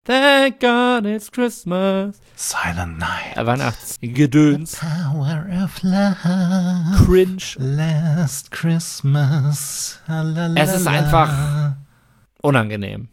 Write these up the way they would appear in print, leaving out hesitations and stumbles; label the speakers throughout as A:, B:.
A: Thank God it's Christmas.
B: Silent Night.
A: Weihnachtsgedöns.
B: Power of love.
A: Cringe.
B: Last Christmas.
A: Es ist einfach unangenehm.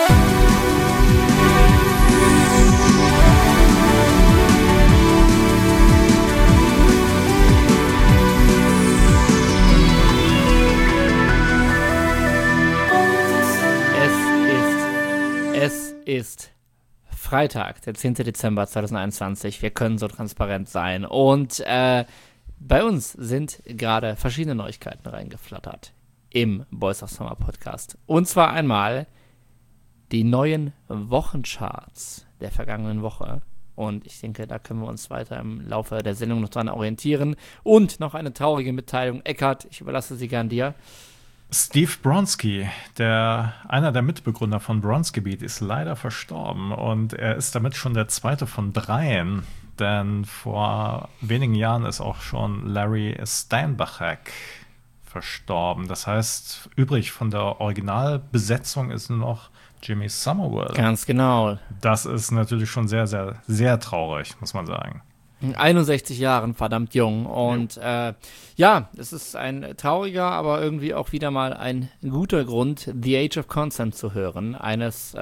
A: Es ist Freitag, der 10. Dezember 2021. Wir können so transparent sein. Und bei uns sind gerade verschiedene Neuigkeiten reingeflattert im Boys of Summer Podcast. Und zwar einmal die neuen Wochencharts der vergangenen Woche. Und ich denke, da können wir uns weiter im Laufe der Sendung noch dran orientieren. Und noch eine traurige Mitteilung. Eckart, ich überlasse sie gern dir.
B: Steve Bronski, einer der Mitbegründer von Bronski Beat, ist leider verstorben und er ist damit schon der zweite von dreien, denn vor wenigen Jahren ist auch schon Larry Steinbachek verstorben. Das heißt, übrig von der Originalbesetzung ist nur noch Jimmy Somerville.
A: Ganz genau.
B: Das ist natürlich schon sehr, sehr, sehr traurig, muss man sagen.
A: 61 Jahren, verdammt jung. Und ja, es ist ein trauriger, aber irgendwie auch wieder mal ein guter Grund, The Age of Consent zu hören. Eines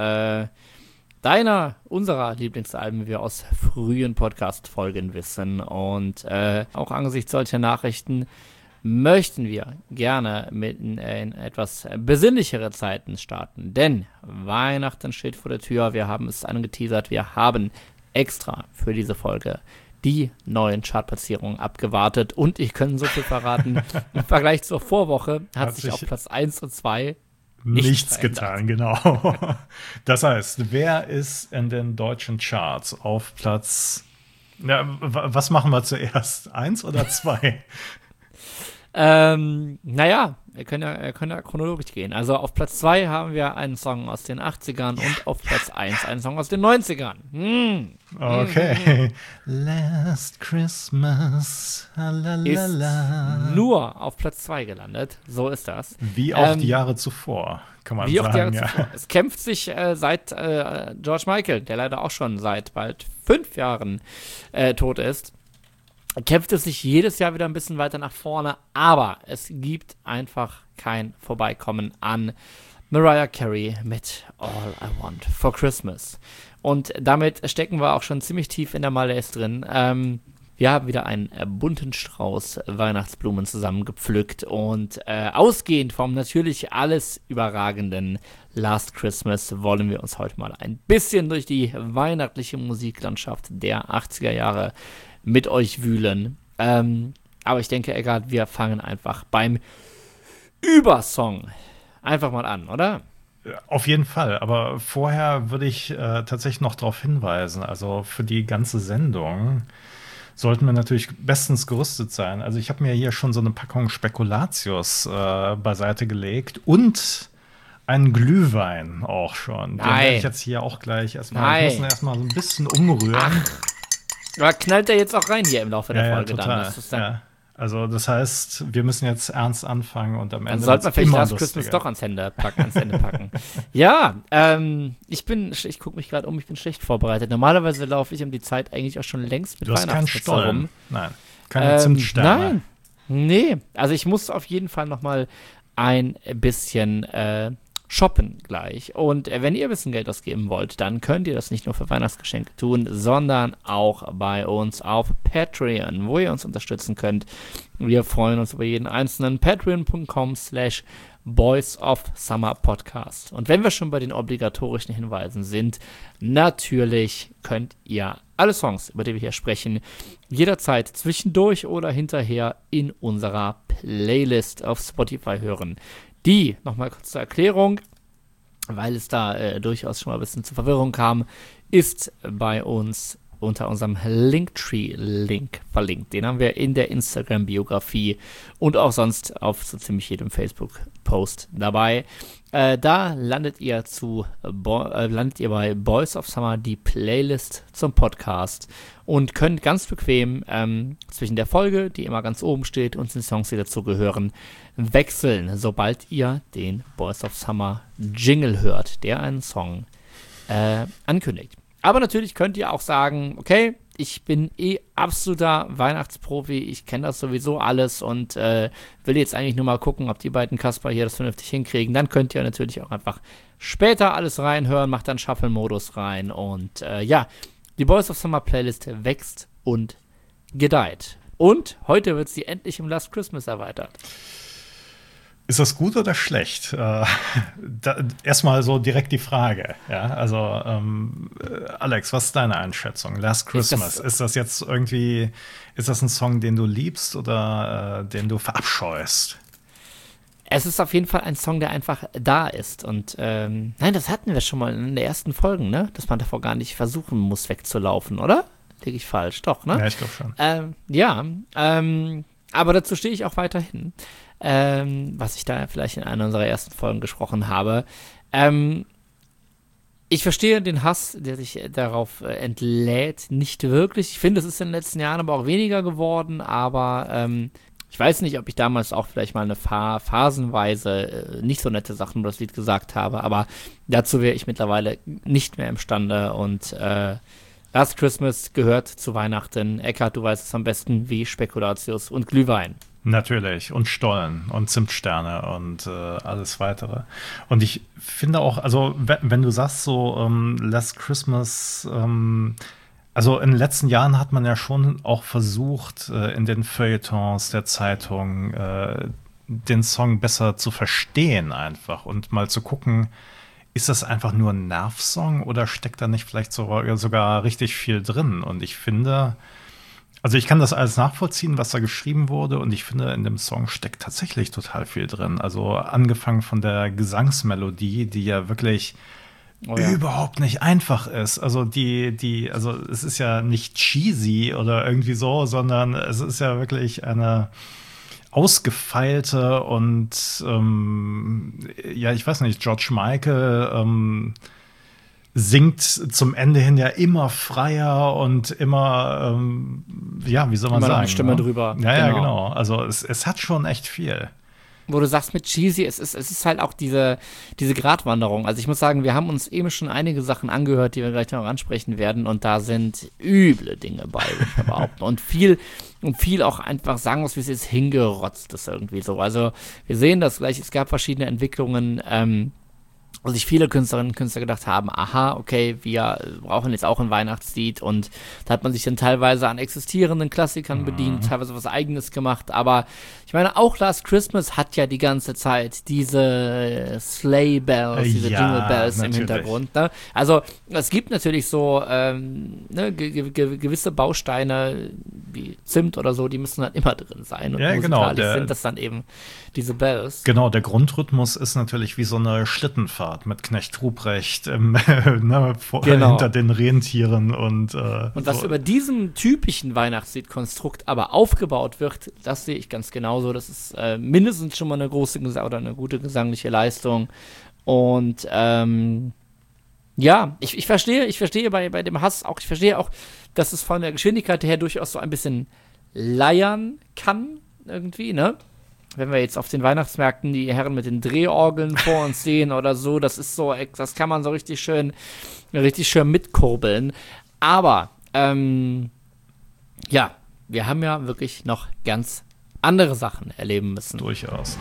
A: unserer Lieblingsalben, wie wir aus frühen Podcast-Folgen wissen. Und auch angesichts solcher Nachrichten möchten wir gerne in etwas besinnlichere Zeiten starten. Denn Weihnachten steht vor der Tür. Wir haben es angeteasert. Wir haben extra für diese Folge die neuen Chartplatzierungen abgewartet. Und ich kann so viel verraten, im Vergleich zur Vorwoche hat sich auf Platz 1 und 2 nichts
B: getan, genau. Das heißt, wer ist in den deutschen Charts auf Platz, was machen wir zuerst, 1 oder 2?
A: Naja, wir können ja chronologisch gehen. Also auf Platz 2 haben wir einen Song aus den 80ern und auf Platz 1 einen Song aus den 90ern.
B: Okay. Last Christmas.
A: Ist nur auf Platz 2 gelandet. So ist das.
B: Wie auch die Jahre zuvor, kann man sagen.
A: Wie auch die Jahre zuvor. Es kämpft sich seit George Michael, der leider auch schon seit bald 5 Jahren tot ist, kämpft es sich jedes Jahr wieder ein bisschen weiter nach vorne, aber es gibt einfach kein Vorbeikommen an Mariah Carey mit All I Want for Christmas. Und damit stecken wir auch schon ziemlich tief in der Malaise drin. Wir haben wieder einen bunten Strauß Weihnachtsblumen zusammengepflückt und ausgehend vom natürlich alles überragenden Last Christmas wollen wir uns heute mal ein bisschen durch die weihnachtliche Musiklandschaft der 80er Jahre mit euch wühlen. Aber ich denke, egal, wir fangen einfach beim Übersong einfach mal an, oder?
B: Auf jeden Fall, aber vorher würde ich tatsächlich noch darauf hinweisen, also für die ganze Sendung sollten wir natürlich bestens gerüstet sein. Also ich habe mir hier schon so eine Packung Spekulatius beiseite gelegt und einen Glühwein auch schon. Den werde ich jetzt hier auch gleich erstmal, ich muss ihn erstmal so ein bisschen umrühren.
A: Aber knallt der jetzt auch rein hier im Laufe der Folge
B: total.
A: dann? Das ist dann
B: Also das heißt, wir müssen jetzt ernst anfangen und am Ende
A: dann sollte man vielleicht Last Christmas doch ans Ende packen. Ja, ich gucke mich gerade um, ich bin schlecht vorbereitet. Normalerweise laufe ich um die Zeit eigentlich auch schon längst mit Weihnachtsmütze rum.
B: Nein, keine Zimtsterne.
A: Nein, nee. Also ich muss auf jeden Fall noch mal ein bisschen shoppen gleich. Und wenn ihr ein bisschen Geld ausgeben wollt, dann könnt ihr das nicht nur für Weihnachtsgeschenke tun, sondern auch bei uns auf Patreon, wo ihr uns unterstützen könnt. Wir freuen uns über jeden einzelnen. Patreon.com/Boys of Summer Podcast. Und wenn wir schon bei den obligatorischen Hinweisen sind, natürlich könnt ihr alle Songs, über die wir hier sprechen, jederzeit zwischendurch oder hinterher in unserer Playlist auf Spotify hören. Die, nochmal kurz zur Erklärung, weil es da durchaus schon mal ein bisschen zur Verwirrung kam, ist bei uns unter unserem Linktree-Link verlinkt. Den haben wir in der Instagram-Biografie und auch sonst auf so ziemlich jedem Facebook-Post dabei. Da landet ihr bei Boys of Summer die Playlist zum Podcast und könnt ganz bequem zwischen der Folge, die immer ganz oben steht, und den Songs, die dazugehören, wechseln, sobald ihr den Boys of Summer Jingle hört, der einen Song ankündigt. Aber natürlich könnt ihr auch sagen, okay, ich bin absoluter Weihnachtsprofi, ich kenne das sowieso alles und will jetzt eigentlich nur mal gucken, ob die beiden Kasper hier das vernünftig hinkriegen. Dann könnt ihr natürlich auch einfach später alles reinhören, macht dann Shuffle-Modus rein und die Boys of Summer Playlist wächst und gedeiht. Und heute wird sie endlich im Last Christmas erweitert.
B: Ist das gut oder schlecht? Erstmal so direkt die Frage. Ja? Also, Alex, was ist deine Einschätzung? Last Christmas, ist das jetzt irgendwie, ist das ein Song, den du liebst oder den du verabscheust?
A: Es ist auf jeden Fall ein Song, der einfach da ist. Und nein, das hatten wir schon mal in den ersten Folgen, ne? Dass man davor gar nicht versuchen muss, wegzulaufen, oder? Liege ich falsch? Doch, ne?
B: Ja, ich glaube schon.
A: Aber dazu stehe ich auch weiterhin. Was ich da vielleicht in einer unserer ersten Folgen gesprochen habe. Ich verstehe den Hass, der sich darauf entlädt, nicht wirklich. Ich finde, es ist in den letzten Jahren aber auch weniger geworden, aber ich weiß nicht, ob ich damals auch vielleicht mal eine phasenweise nicht so nette Sachen über das Lied gesagt habe, aber dazu wäre ich mittlerweile nicht mehr imstande und Last Christmas gehört zu Weihnachten. Eckart, du weißt es am besten, wie Spekulatius und Glühwein.
B: Natürlich. Und Stollen und Zimtsterne und alles weitere. Und ich finde auch, also wenn du sagst so Last Christmas, also in den letzten Jahren hat man ja schon auch versucht, in den Feuilletons der Zeitung den Song besser zu verstehen einfach und mal zu gucken, ist das einfach nur ein Nervsong oder steckt da nicht vielleicht sogar richtig viel drin? Und ich finde, also ich kann das alles nachvollziehen, was da geschrieben wurde und ich finde, in dem Song steckt tatsächlich total viel drin. Also angefangen von der Gesangsmelodie, die ja wirklich überhaupt nicht einfach ist. Also also es ist ja nicht cheesy oder irgendwie so, sondern es ist ja wirklich eine ausgefeilte und ich weiß nicht, George Michael singt zum Ende hin ja immer freier und immer, wie soll man
A: immer
B: sagen?
A: Eine Stimme drüber.
B: Ja, genau. Also es hat schon echt viel.
A: Wo du sagst mit cheesy, es ist halt auch diese Gratwanderung. Also ich muss sagen, wir haben uns eben schon einige Sachen angehört, die wir gleich noch ansprechen werden und da sind üble Dinge bei, würde ich behaupten. Und viel auch einfach, sagen wir es, wie es ist, hingerotzt ist irgendwie so. Also wir sehen das gleich, es gab verschiedene Entwicklungen, wo sich viele Künstlerinnen und Künstler gedacht haben, aha, okay, wir brauchen jetzt auch ein Weihnachtslied und da hat man sich dann teilweise an existierenden Klassikern bedient, teilweise was Eigenes gemacht, aber ich meine, auch Last Christmas hat ja die ganze Zeit diese Sleigh Bells, diese Jingle Bells natürlich im Hintergrund, ne? Also es gibt natürlich so gewisse Bausteine wie Zimt oder so, die müssen halt immer drin sein und musikalisch sind das dann eben diese Bells.
B: Genau, der Grundrhythmus ist natürlich wie so eine Schlittenfahrt mit Knecht Ruprecht hinter den Rentieren und
A: was so über diesem typischen Weihnachtsliedkonstrukt aber aufgebaut wird, das sehe ich ganz genauso. Das ist mindestens schon mal eine große oder eine gute gesangliche Leistung und ich verstehe bei dem Hass auch, ich verstehe auch, dass es von der Geschwindigkeit her durchaus so ein bisschen leiern kann irgendwie, ne? Wenn wir jetzt auf den Weihnachtsmärkten die Herren mit den Drehorgeln vor uns sehen oder so, das kann man so richtig schön mitkurbeln. Aber, wir haben ja wirklich noch ganz andere Sachen erleben müssen.
B: Durchaus.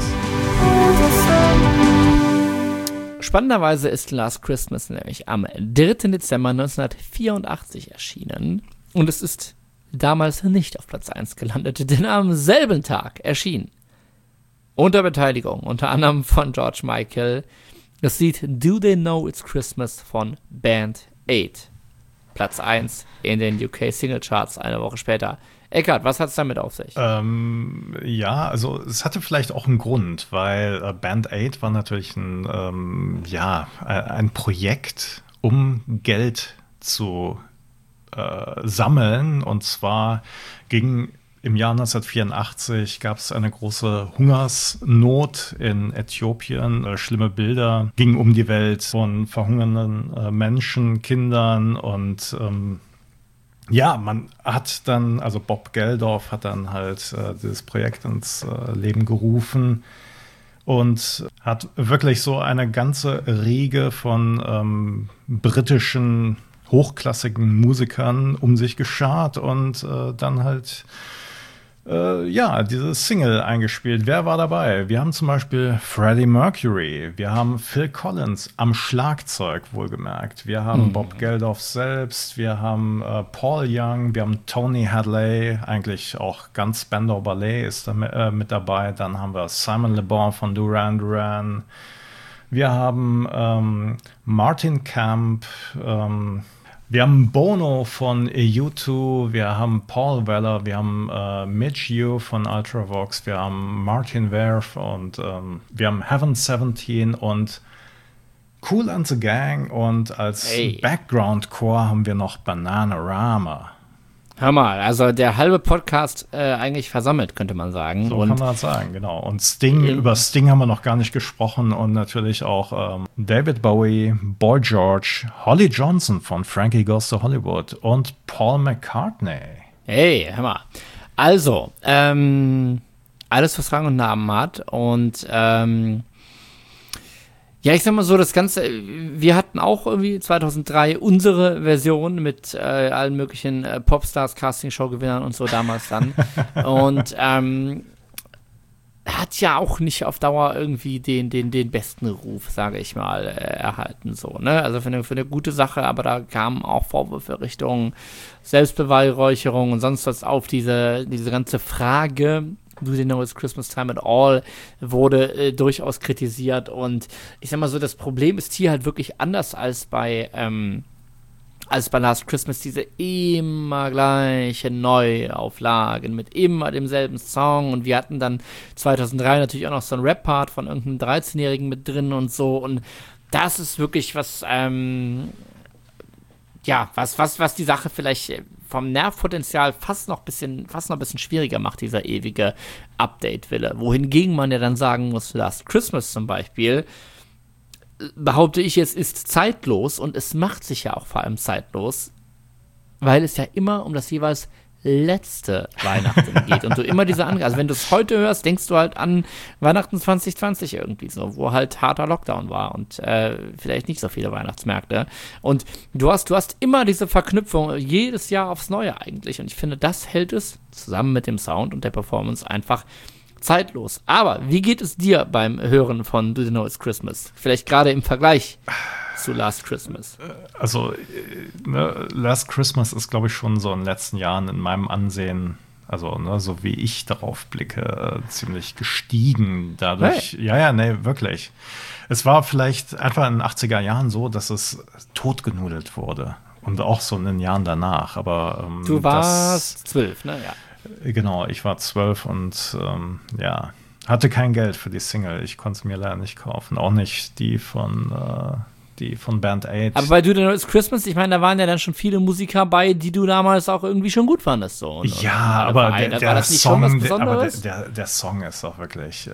A: Spannenderweise ist Last Christmas nämlich am 3. Dezember 1984 erschienen. Und es ist damals nicht auf Platz 1 gelandet, denn am selben Tag erschien unter Beteiligung, unter anderem von George Michael, das Lied Do They Know It's Christmas von Band 8. Platz 1 in den UK Single Charts eine Woche später. Eckart, was hat es damit auf sich?
B: Also es hatte vielleicht auch einen Grund, weil Band 8 war natürlich ein Projekt, um Geld zu sammeln. Und zwar im Jahr 1984 gab es eine große Hungersnot in Äthiopien. Schlimme Bilder gingen um die Welt von verhungernden Menschen, Kindern und man hat dann, also Bob Geldof hat dann halt dieses Projekt ins Leben gerufen. und hat wirklich so eine ganze Riege von britischen hochklassigen Musikern um sich geschart und dann halt diese Single eingespielt. Wer war dabei? Wir haben zum Beispiel Freddie Mercury, wir haben Phil Collins am Schlagzeug, wohlgemerkt. Wir haben Bob Geldof selbst, wir haben Paul Young, wir haben Tony Hadley, eigentlich auch ganz Spandau Ballet ist da mit dabei. Dann haben wir Simon Le Bon von Duran Duran. Wir haben Martin Camp, wir haben Bono von U2, wir haben Paul Weller, wir haben Mitch Ure von Ultravox, wir haben Martin Verve und wir haben Heaven 17 und Kool and the Gang und als Background-Chor haben wir noch Bananarama.
A: Hör mal, also der halbe Podcast eigentlich versammelt, könnte man sagen.
B: So kann man das sagen, genau. Und Sting, über Sting haben wir noch gar nicht gesprochen und natürlich auch David Bowie, Boy George, Holly Johnson von Frankie Goes to Hollywood und Paul McCartney.
A: Hey, hör mal. Also, alles, was Rang und Namen hat und ja, ich sag mal so, das Ganze, wir hatten auch irgendwie 2003 unsere Version mit allen möglichen Popstars, Castingshow-Gewinnern und so damals dann. Und hat ja auch nicht auf Dauer irgendwie den besten Ruf, sage ich mal, erhalten. So, ne? Also für eine gute Sache, aber da kamen auch Vorwürfe Richtung Selbstbeweihräucherung und sonst was auf. Diese ganze Frage, Do They Know It's Christmas Time at All, wurde durchaus kritisiert. Und ich sag mal so, das Problem ist hier halt wirklich anders als bei Last Christmas, diese immer gleiche Neuauflagen mit immer demselben Song. Und wir hatten dann 2003 natürlich auch noch so einen Rap-Part von irgendeinem 13-Jährigen mit drin und so. Und das ist wirklich was, was die Sache vielleicht vom Nervpotenzial fast noch ein bisschen schwieriger macht, dieser ewige Update-Wille. Wohingegen man ja dann sagen muss, Last Christmas zum Beispiel, behaupte ich, es ist zeitlos und es macht sich ja auch vor allem zeitlos, weil es ja immer um das jeweils letzte Weihnachten geht und du immer also wenn du es heute hörst, denkst du halt an Weihnachten 2020 irgendwie so, wo halt harter Lockdown war und vielleicht nicht so viele Weihnachtsmärkte und du hast immer diese Verknüpfung jedes Jahr aufs Neue eigentlich und ich finde, das hält es zusammen mit dem Sound und der Performance einfach zeitlos. Aber wie geht es dir beim Hören von Do You Know It's Christmas? Vielleicht gerade im Vergleich zu Last Christmas.
B: Also, Last Christmas ist, glaube ich, schon so in den letzten Jahren in meinem Ansehen, also so wie ich darauf blicke, ziemlich gestiegen dadurch. Hey. Wirklich. Es war vielleicht einfach in den 80er Jahren so, dass es totgenudelt wurde. Und auch so in den Jahren danach. Aber
A: du warst 12, ne? Ja.
B: Genau, ich war 12 und hatte kein Geld für die Single. Ich konnte es mir leider nicht kaufen. Auch nicht die von Band Aid.
A: Aber bei Do You Know It's Christmas, ich meine, da waren ja dann schon viele Musiker bei, die du damals auch irgendwie schon gut fandest. So.
B: Aber der Song,
A: der
B: der Song ist auch wirklich,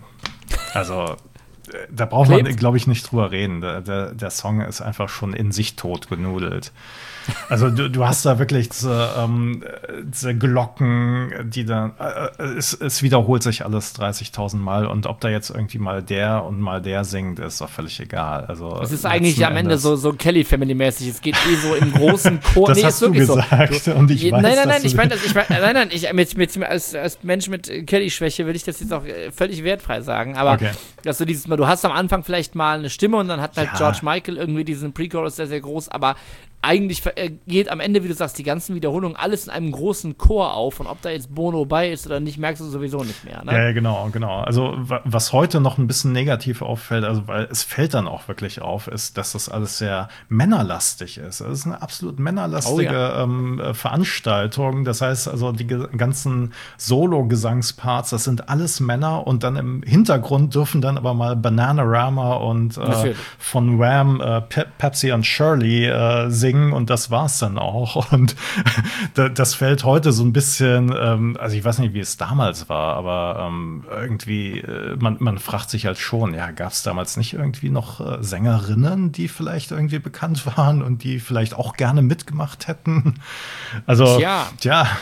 B: da braucht man, glaube ich, nicht drüber reden. Der Song ist einfach schon in sich tot genudelt. Also du hast da wirklich diese Glocken, die dann, es wiederholt sich alles 30.000 Mal und ob da jetzt irgendwie mal der singt, ist doch völlig egal. Also
A: es ist eigentlich am Ende so Kelly-Family-mäßig. Es geht so im großen Chor.
B: Das hast du gesagt
A: so. Und ich weiß, als Mensch mit Kelly-Schwäche will ich das jetzt auch völlig wertfrei sagen, aber dass du hast am Anfang vielleicht mal eine Stimme und dann hat halt George Michael irgendwie diesen Pre-Chorus sehr, sehr groß, aber eigentlich geht am Ende, wie du sagst, die ganzen Wiederholungen alles in einem großen Chor auf und ob da jetzt Bono bei ist oder nicht, merkst du sowieso nicht mehr. Ne?
B: Ja, genau. Also was heute noch ein bisschen negativ auffällt, also weil es fällt dann auch wirklich auf, ist, dass das alles sehr männerlastig ist. Es ist eine absolut männerlastige Veranstaltung. Das heißt, also die ganzen Solo-Gesangsparts, das sind alles Männer und dann im Hintergrund dürfen dann aber mal Bananarama und von Wham, Pepsi und Shirley singen und das war's dann auch. Und das fällt heute so ein bisschen, also ich weiß nicht, wie es damals war, aber irgendwie, man fragt sich halt schon, gab es damals nicht irgendwie noch Sängerinnen, die vielleicht irgendwie bekannt waren und die vielleicht auch gerne mitgemacht hätten? Also,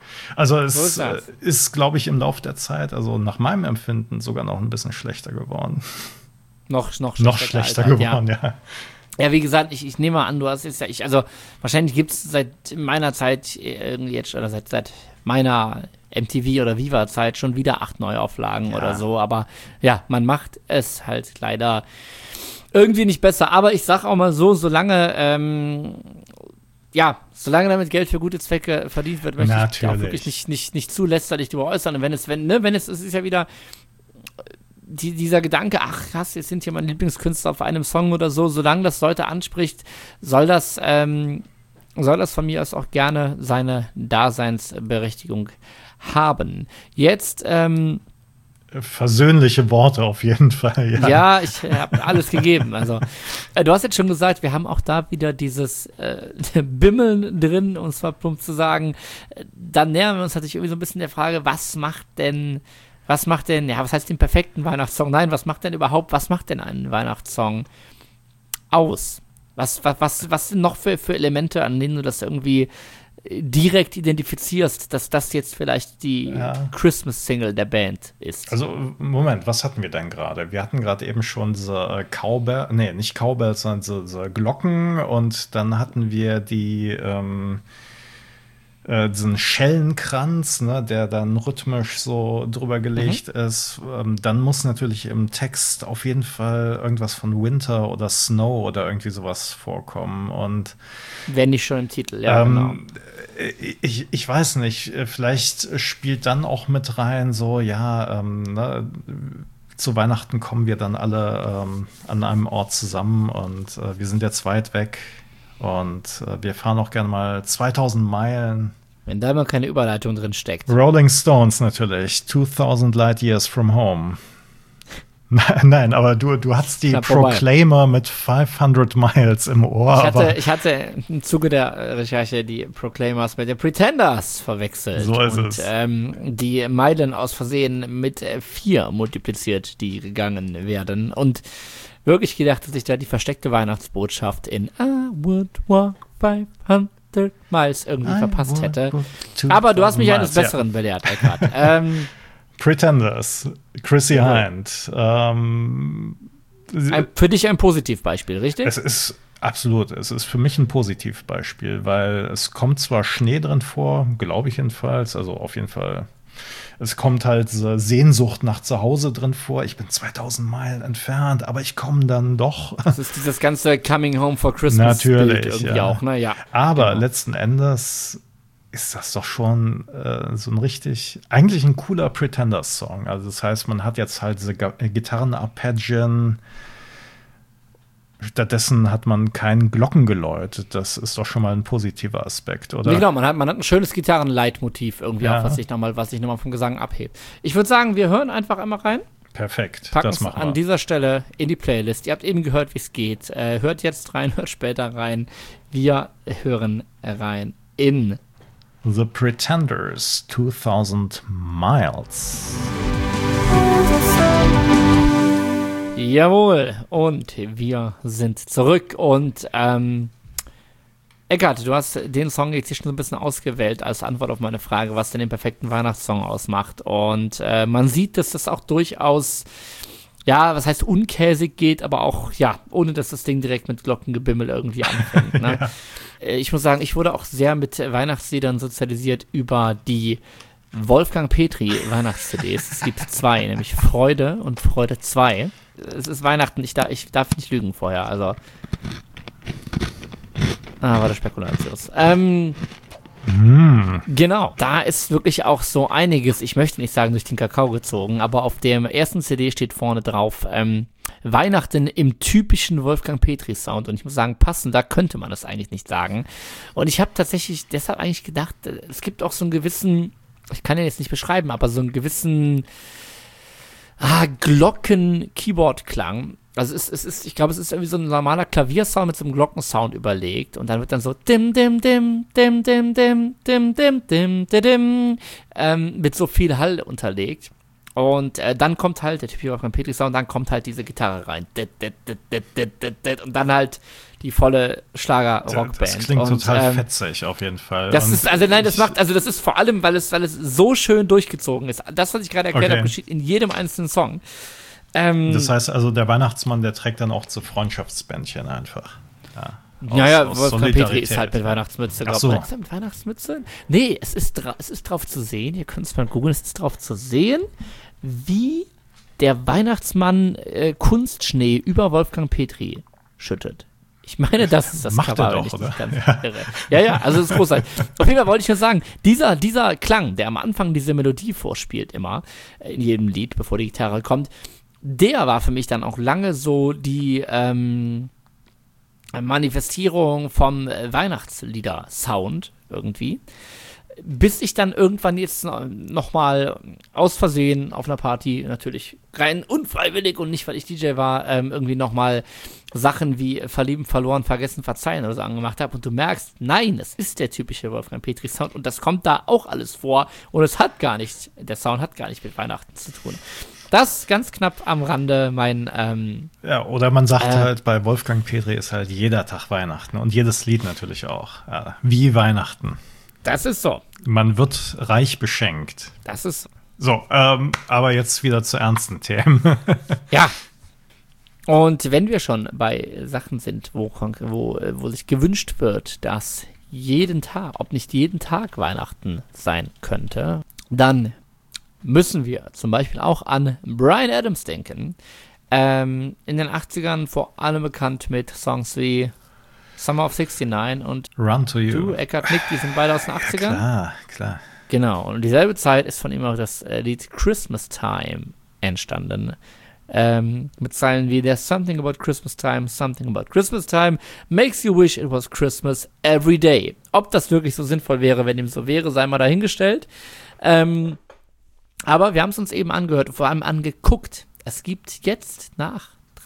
B: Also
A: So
B: es
A: ist das.
B: ist, glaube ich, im Laufe der Zeit, also nach meinem Empfinden, sogar noch ein bisschen schlechter geworden.
A: Noch
B: Noch schlechter
A: gealtert,
B: geworden, ja.
A: Ja, wie gesagt, ich nehme mal an, du hast jetzt also wahrscheinlich gibt es seit meiner Zeit irgendwie jetzt, oder seit meiner MTV oder Viva-Zeit schon wieder 8 Neuauflagen oder so, aber ja, man macht es halt leider irgendwie nicht besser. Aber ich sag auch mal so, solange damit Geld für gute Zwecke verdient wird, möchte ich auch wirklich nicht zu lästerlich darüber äußern. Und es ist ja wieder dieser Gedanke, ach krass, jetzt sind hier meine Lieblingskünstler auf einem Song oder so, solange das Leute anspricht, soll das von mir aus auch gerne seine Daseinsberechtigung haben. Jetzt,
B: versöhnliche Worte auf jeden Fall, ja.
A: ja, ich habe alles gegeben. Also, du hast jetzt schon gesagt, wir haben auch da wieder dieses Bimmeln drin, um es mal plump zu sagen. Dann nähern wir uns natürlich irgendwie so ein bisschen der Frage, was macht denn, was heißt den perfekten Weihnachtssong? Nein, was macht denn einen Weihnachtssong aus? Was sind noch für Elemente, an denen du das irgendwie direkt identifizierst, dass das jetzt vielleicht die Christmas-Single der Band ist?
B: Also, Moment, was hatten wir denn gerade? Wir hatten gerade eben schon diese nicht Cowbells, sondern diese Glocken und dann hatten wir diesen Schellenkranz, ne, der dann rhythmisch so drüber gelegt ist. Dann muss natürlich im Text auf jeden Fall irgendwas von Winter oder Snow oder irgendwie sowas vorkommen. Und
A: wenn nicht schon im Titel, ja, genau.
B: Ich weiß nicht, vielleicht spielt dann auch mit rein, so, zu Weihnachten kommen wir dann alle an einem Ort zusammen und wir sind jetzt weit weg und wir fahren auch gerne mal 2000 Meilen.
A: Wenn da mal keine Überleitung drin steckt.
B: Rolling Stones natürlich, 2000 Light Years from Home. Nein, aber du hast die Proclaimer mit 500 Miles im Ohr.
A: Ich hatte im Zuge der Recherche die Proclaimers mit den Pretenders verwechselt.
B: So ist es.
A: Die Meilen aus Versehen mit 4 multipliziert, die gegangen werden. Und wirklich gedacht, dass ich da die versteckte Weihnachtsbotschaft in I would walk 500 Miles irgendwie verpasst hätte. Aber du hast mich eines Besseren belehrt, Eckhard.
B: Pretenders, Chrissy Hynde.
A: Für dich ein Positivbeispiel, richtig?
B: Es ist für mich ein Positivbeispiel, weil es kommt zwar Schnee drin vor, glaube ich jedenfalls, also auf jeden Fall. Es kommt halt diese Sehnsucht nach Zuhause drin vor. Ich bin 2000 Meilen entfernt, aber ich komme dann doch.
A: Das ist dieses ganze Coming Home for Christmas
B: natürlich,
A: Bild irgendwie auch, ne? Ja.
B: Aber letzten Endes ist das doch schon so eigentlich ein cooler Pretenders-Song. Also das heißt, man hat jetzt halt diese Gitarrenarpeggien. Stattdessen hat man kein Glockengeläut. Das ist doch schon mal ein positiver Aspekt, oder?
A: Genau, man hat ein schönes Gitarrenleitmotiv irgendwie, auch, was sich nochmal vom Gesang abhebt. Ich würde sagen, wir hören einfach einmal rein.
B: Perfekt,
A: packen
B: das machen wir.
A: An dieser Stelle in die Playlist. Ihr habt eben gehört, wie es geht. Hört jetzt rein, hört später rein. Wir hören rein in
B: The Pretenders, 2000 Miles.
A: Jawohl, und wir sind zurück. Und Eckhard, du hast den Song jetzt hier schon so ein bisschen ausgewählt als Antwort auf meine Frage, was denn den perfekten Weihnachtssong ausmacht. Und man sieht, dass das auch durchaus, was heißt unkäsig geht, aber auch, ohne dass das Ding direkt mit Glockengebimmel irgendwie anfängt. Ne? Ja. Ich muss sagen, ich wurde auch sehr mit Weihnachtsliedern sozialisiert über die Wolfgang Petri Weihnachts-CDs. Es gibt 2, nämlich Freude und Freude 2. Es ist Weihnachten, ich darf nicht lügen vorher, also. War der Spekulatius. Genau, da ist wirklich auch so einiges, ich möchte nicht sagen durch den Kakao gezogen, aber auf dem ersten CD steht vorne drauf, Weihnachten im typischen Wolfgang Petri-Sound. Und ich muss sagen, passender könnte man das eigentlich nicht sagen. Und ich habe tatsächlich deshalb eigentlich gedacht, es gibt auch so einen gewissen, ich kann den jetzt nicht beschreiben, aber so einen gewissen Glocken-Keyboard-Klang. Also ich glaube, es ist irgendwie so ein normaler Klaviersound mit so einem Glockensound überlegt und dann wird dann so dim dim dim dim dim dim dim dim dim dim mit so viel Hall unterlegt. Und dann kommt halt der typische Wolfgang Petri-Sound, dann kommt halt diese Gitarre rein. Und dann halt die volle Schlager-Rockband.
B: Das klingt total fetzig, auf jeden Fall.
A: Das ist, das ist vor allem, weil es so schön durchgezogen ist. Das, was ich gerade erklärt habe, geschieht in jedem einzelnen Song.
B: Das heißt also, der Weihnachtsmann, der trägt dann auch zu Freundschaftsbändchen einfach.
A: Wolfgang Petri ist halt mit Weihnachtsmütze.
B: Ach so.
A: Ist er mit Weihnachtsmütze? Nee, es ist drauf zu sehen, ihr könnt es mal googeln, es ist drauf zu sehen, wie der Weihnachtsmann Kunstschnee über Wolfgang Petri schüttet. Ich meine, das ist das
B: Macht
A: Cover,
B: er
A: wenn
B: doch,
A: ich nicht
B: oder?
A: ganz irre. Ja, also es ist großartig. Auf jeden Fall wollte ich nur sagen, dieser Klang, der am Anfang diese Melodie vorspielt immer, in jedem Lied, bevor die Gitarre kommt, der war für mich dann auch lange so die Manifestierung vom Weihnachtslieder-Sound irgendwie. Bis ich dann irgendwann jetzt nochmal aus Versehen auf einer Party, natürlich rein unfreiwillig und nicht, weil ich DJ war, irgendwie nochmal Sachen wie Verlieben, Verloren, Vergessen, Verzeihen oder so angemacht habe und du merkst, nein, es ist der typische Wolfgang Petri-Sound und das kommt da auch alles vor und der Sound hat gar nicht mit Weihnachten zu tun. Das ganz knapp am Rande mein
B: oder man sagt halt, bei Wolfgang Petri ist halt jeder Tag Weihnachten und jedes Lied natürlich auch. Ja, wie Weihnachten.
A: Das ist so.
B: Man wird reich beschenkt.
A: Das ist
B: so. Aber jetzt wieder zu ernsten Themen.
A: Ja. Und wenn wir schon bei Sachen sind, wo sich gewünscht wird, dass jeden Tag, ob nicht jeden Tag Weihnachten sein könnte, dann müssen wir zum Beispiel auch an Bryan Adams denken. In den 80ern vor allem bekannt mit Songs wie Summer of 69 und
B: Run to You.
A: Du, Eckhart Nick, die sind beide aus den 80ern.
B: Ja, klar.
A: Genau, und dieselbe Zeit ist von ihm auch das Lied Christmas Time entstanden. Mit Zeilen wie There's something about Christmas time makes you wish it was Christmas every day. Ob das wirklich so sinnvoll wäre, wenn dem so wäre, sei mal dahingestellt. Aber wir haben es uns eben angehört, vor allem angeguckt. Es gibt jetzt nach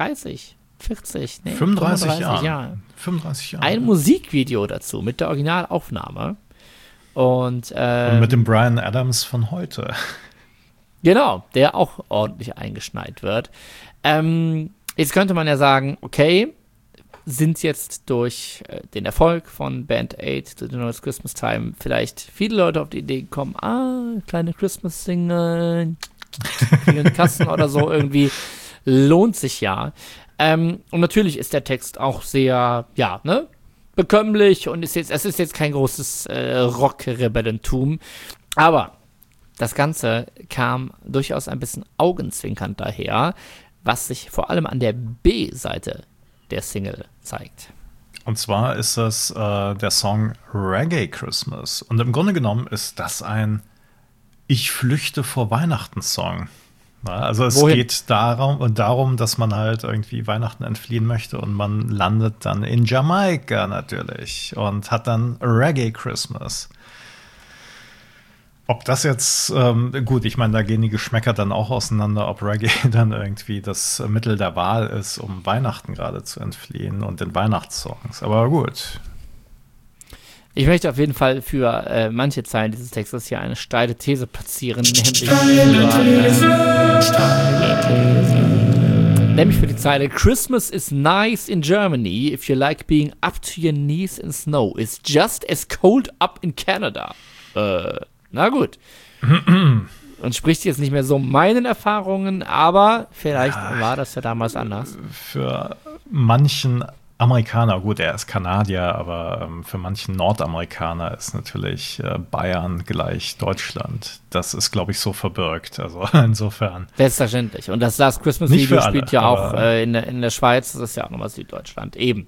B: 35 Jahren
A: ein Musikvideo dazu mit der Originalaufnahme. Und
B: mit dem Bryan Adams von heute.
A: Genau, der auch ordentlich eingeschneit wird. Jetzt könnte man ja sagen, okay, sind jetzt durch den Erfolg von Band 8 to the Noise Christmas Time vielleicht viele Leute auf die Idee gekommen, kleine Christmas-Single, kriegen Kassen oder so irgendwie, lohnt sich ja. Und natürlich ist der Text auch sehr, bekömmlich und es ist jetzt kein großes Rock-Rebellentum, aber das Ganze kam durchaus ein bisschen augenzwinkernd daher, was sich vor allem an der B-Seite der Single zeigt.
B: Und zwar ist das der Song Reggae Christmas. Und im Grunde genommen ist das ein Ich flüchte vor Weihnachten-Song. Also es geht darum, dass man halt irgendwie Weihnachten entfliehen möchte und man landet dann in Jamaika natürlich und hat dann Reggae Christmas. Ob das jetzt, gut, ich meine, da gehen die Geschmäcker dann auch auseinander, ob Reggae dann irgendwie das Mittel der Wahl ist, um Weihnachten gerade zu entfliehen und den Weihnachtssongs. Aber gut.
A: Ich möchte auf jeden Fall für manche Zeilen dieses Textes hier eine steile These platzieren, nämlich für die Zeile Christmas is nice in Germany if you like being up to your knees in snow. It's just as cold up in Canada. Na gut. Und spricht jetzt nicht mehr so meinen Erfahrungen, aber vielleicht war das ja damals anders.
B: Für manchen Amerikaner, gut, er ist Kanadier, aber für manchen Nordamerikaner ist natürlich Bayern gleich Deutschland. Das ist, glaube ich, so verbirgt. Also insofern.
A: Selbstverständlich. Und das Last Christmas Video spielt ja auch in der Schweiz. Das ist ja auch nochmal Süddeutschland. Eben.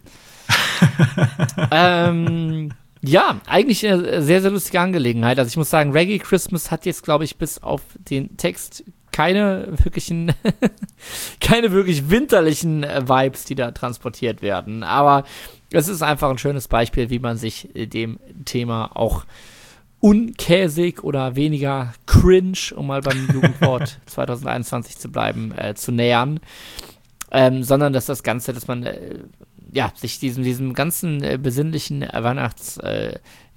A: Ja, eigentlich eine sehr, sehr lustige Angelegenheit. Also ich muss sagen, Reggae Christmas hat jetzt, glaube ich, bis auf den Text keine wirklich winterlichen Vibes, die da transportiert werden. Aber es ist einfach ein schönes Beispiel, wie man sich dem Thema auch unkäsig oder weniger cringe, um mal beim Jugendwort 2021 zu bleiben, zu nähern. Sondern dass das Ganze, dass man sich diesem ganzen besinnlichen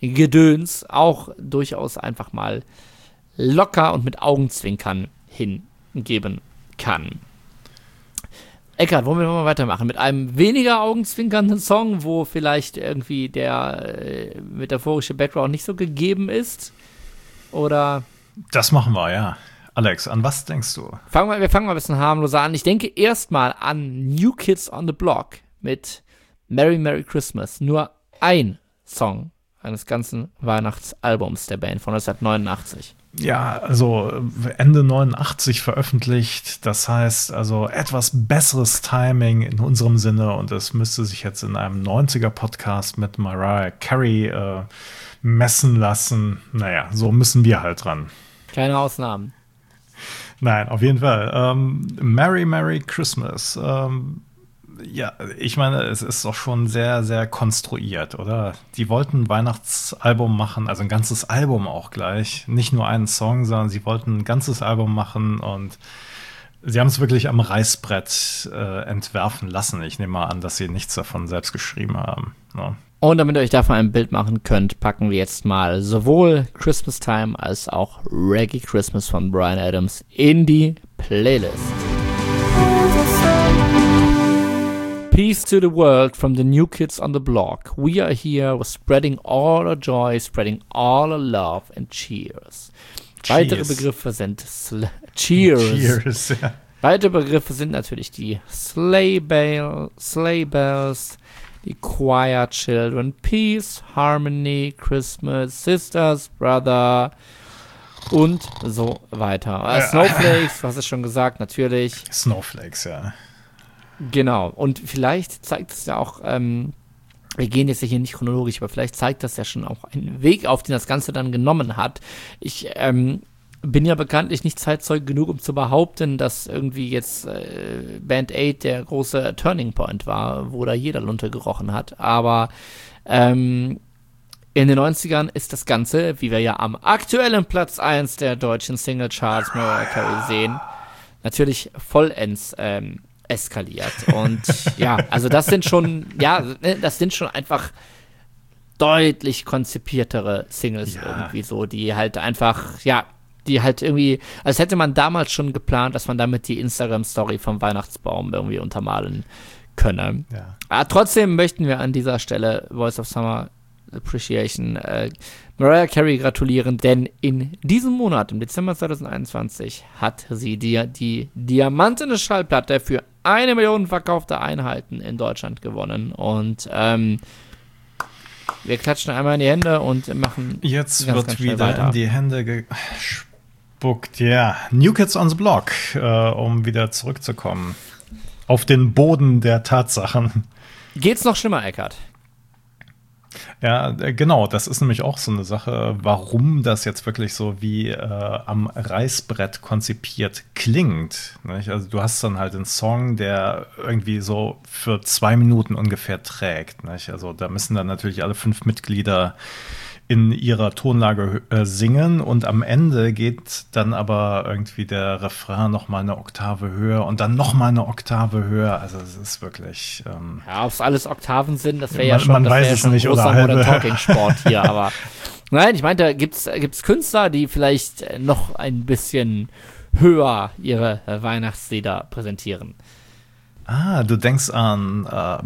A: Weihnachtsgedöns auch durchaus einfach mal locker und mit Augenzwinkern geben kann. Eckart, wollen wir mal weitermachen mit einem weniger augenzwinkernden Song, wo vielleicht irgendwie der metaphorische Background nicht so gegeben ist? Oder?
B: Das machen wir, ja. Alex, an was denkst du?
A: Wir fangen mal ein bisschen harmloser an. Ich denke erstmal an New Kids on the Block mit Merry Merry Christmas. Nur ein Song eines ganzen Weihnachtsalbums der Band von 1989.
B: Ja, also Ende 89 veröffentlicht. Das heißt also etwas besseres Timing in unserem Sinne. Und es müsste sich jetzt in einem 90er-Podcast mit Mariah Carey messen lassen. Naja, so müssen wir halt dran.
A: Keine Ausnahmen.
B: Nein, auf jeden Fall. Merry Merry Christmas. Ja, ich meine, es ist doch schon sehr, sehr konstruiert, oder? Die wollten ein Weihnachtsalbum machen, also ein ganzes Album auch gleich. Nicht nur einen Song, sondern sie wollten ein ganzes Album machen und sie haben es wirklich am Reißbrett entwerfen lassen. Ich nehme mal an, dass sie nichts davon selbst geschrieben haben. Ne?
A: Und damit ihr euch davon ein Bild machen könnt, packen wir jetzt mal sowohl Christmas Time als auch Reggae Christmas von Bryan Adams in die Playlist. Peace to the world from the new kids on the block. We are here, we're spreading all our joy, spreading all our love and cheers. Weitere Begriffe sind Cheers. Ja. Weitere Begriffe sind natürlich die Sleigh Bells, die Choir Children, Peace, Harmony, Christmas, Sisters, Brother und so weiter. Snowflakes, du hast es schon gesagt, natürlich.
B: Snowflakes, ja.
A: Genau, und vielleicht zeigt es ja auch, wir gehen jetzt hier nicht chronologisch, aber vielleicht zeigt das ja schon auch einen Weg auf, den das Ganze dann genommen hat. Ich bin ja bekanntlich nicht Zeitzeuge genug, um zu behaupten, dass irgendwie jetzt Band 8 der große Turning Point war, wo da jeder Lunte gerochen hat, aber in den 90ern ist das Ganze, wie wir ja am aktuellen Platz 1 der deutschen Singlecharts Mariah Carey sehen, natürlich vollends eskaliert. Und ja, also das sind schon einfach deutlich konzipiertere Singles irgendwie so, die halt einfach, die halt irgendwie, als hätte man damals schon geplant, dass man damit die Instagram-Story vom Weihnachtsbaum irgendwie untermalen könne. Ja. Aber trotzdem möchten wir an dieser Stelle Voice of Summer Appreciation Mariah Carey gratulieren, denn in diesem Monat, im Dezember 2021, hat sie die diamantene Schallplatte für 1 Million verkaufte Einheiten in Deutschland gewonnen. Und wir klatschen einmal in die Hände und machen
B: jetzt wird wieder weiter in die Hände gespuckt. Ja, New Kids on the Block, um wieder zurückzukommen auf den Boden der Tatsachen.
A: Geht's noch schlimmer, Eckart?
B: Ja, genau, das ist nämlich auch so eine Sache, warum das jetzt wirklich so wie am Reißbrett konzipiert klingt. Nicht? Also du hast dann halt einen Song, der irgendwie so für 2 Minuten ungefähr trägt. Nicht? Also da müssen dann natürlich alle 5 Mitglieder in ihrer Tonlage singen und am Ende geht dann aber irgendwie der Refrain noch mal eine Oktave höher und dann noch mal eine Oktave höher. Also es ist wirklich
A: ob es alles Oktaven sind, das wäre ja schon,
B: man weiß es nicht, oder halbe
A: Talking-Sport hier, aber nein, ich meine, da gibt's Künstler, die vielleicht noch ein bisschen höher ihre Weihnachtslieder präsentieren.
B: Ah, du denkst an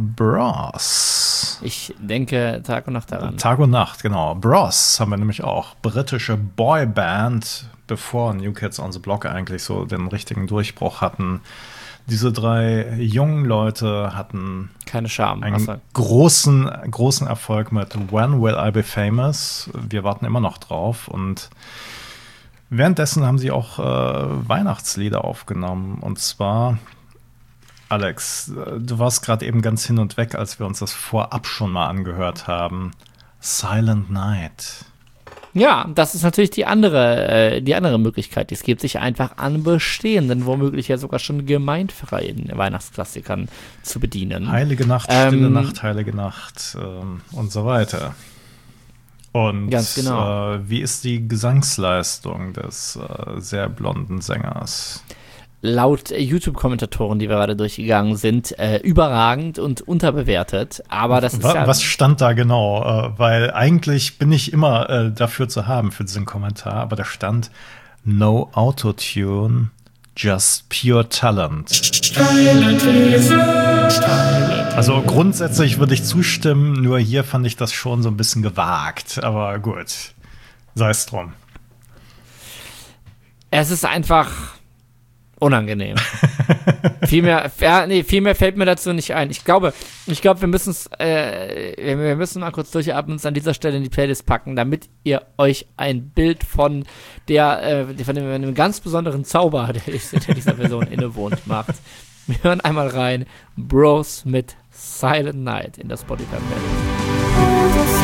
B: Bros.
A: Ich denke Tag und Nacht daran.
B: Tag und Nacht, genau. Bros haben wir nämlich auch. Britische Boyband, bevor New Kids on the Block eigentlich so den richtigen Durchbruch hatten. Diese 3 jungen Leute hatten
A: keine Scham,
B: einen großen Erfolg mit When Will I Be Famous? Wir warten immer noch drauf. Und währenddessen haben sie auch Weihnachtslieder aufgenommen. Und zwar, Alex, du warst gerade eben ganz hin und weg, als wir uns das vorab schon mal angehört haben. Silent Night.
A: Ja, das ist natürlich die andere Möglichkeit, die es gibt, sich einfach an bestehenden, womöglich ja sogar schon gemeinfreien Weihnachtsklassikern zu bedienen.
B: Heilige Nacht, Stille Nacht, Heilige Nacht und so weiter. Und
A: ganz genau.
B: Wie ist die Gesangsleistung des sehr blonden Sängers?
A: Laut YouTube-Kommentatoren, die wir gerade durchgegangen sind, überragend und unterbewertet. Aber das ist
B: Was stand da genau? Weil eigentlich bin ich immer dafür zu haben, für diesen Kommentar. Aber da stand No Autotune, Just Pure Talent. Also grundsätzlich würde ich zustimmen, nur hier fand ich das schon so ein bisschen gewagt. Aber gut, sei es drum.
A: Es ist einfach unangenehm. viel mehr fällt mir dazu nicht ein. Ich glaube, wir müssen mal kurz durchatmen und uns an dieser Stelle in die Playlist packen, damit ihr euch ein Bild von dem ganz besonderen Zauber, der dieser Person innewohnt, macht. Wir hören einmal rein. Bros mit Silent Night in der Spotify-Playlist.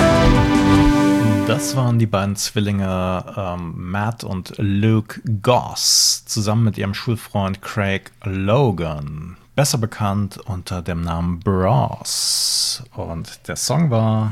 B: Das waren die beiden Zwillinge Matt und Luke Goss, zusammen mit ihrem Schulfreund Craig Logan, besser bekannt unter dem Namen Bros. Und der Song war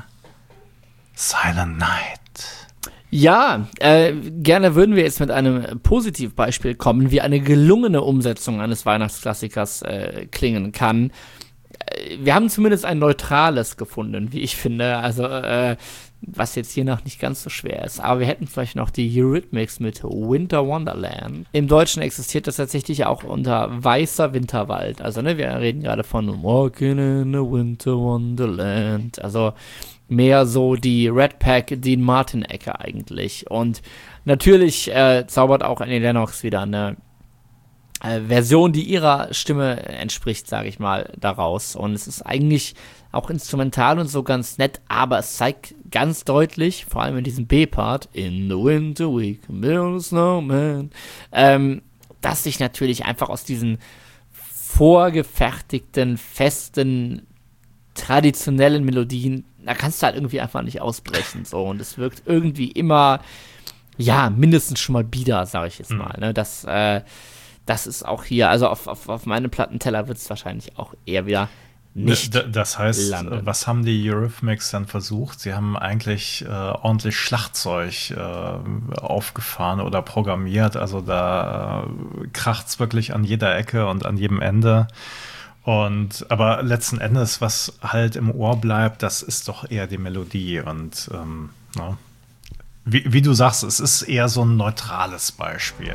B: Silent Night.
A: Ja, gerne würden wir jetzt mit einem Positivbeispiel kommen, wie eine gelungene Umsetzung eines Weihnachtsklassikers klingen kann. Wir haben zumindest ein neutrales gefunden, wie ich finde, also was jetzt hier noch nicht ganz so schwer ist. Aber wir hätten vielleicht noch die Eurythmics mit Winter Wonderland. Im Deutschen existiert das tatsächlich auch unter Weißer Winterwald. Also ne, wir reden gerade von Walking in a Winter Wonderland. Also mehr so die Red Pack, Dean Martin-Ecke eigentlich. Und natürlich zaubert auch Annie Lennox wieder eine Version, die ihrer Stimme entspricht, sage ich mal, daraus. Und es ist eigentlich auch instrumental und so ganz nett, aber es zeigt ganz deutlich, vor allem in diesem B-Part, in the winter week, build a snowman, dass sich natürlich einfach aus diesen vorgefertigten, festen, traditionellen Melodien, da kannst du halt irgendwie einfach nicht ausbrechen, so. Und es wirkt irgendwie immer, ja, mindestens schon mal bieder, sage ich jetzt mal, ne, das ist auch hier, also auf meinem Plattenteller wird es wahrscheinlich auch eher wieder nicht
B: Das heißt,
A: landen.
B: was haben die Eurythmics dann versucht? Sie haben eigentlich ordentlich Schlagzeug aufgefahren oder programmiert. Also da kracht's wirklich an jeder Ecke und an jedem Ende. Aber letzten Endes, was halt im Ohr bleibt, das ist doch eher die Melodie. Und ne? Wie du sagst, es ist eher so ein neutrales Beispiel.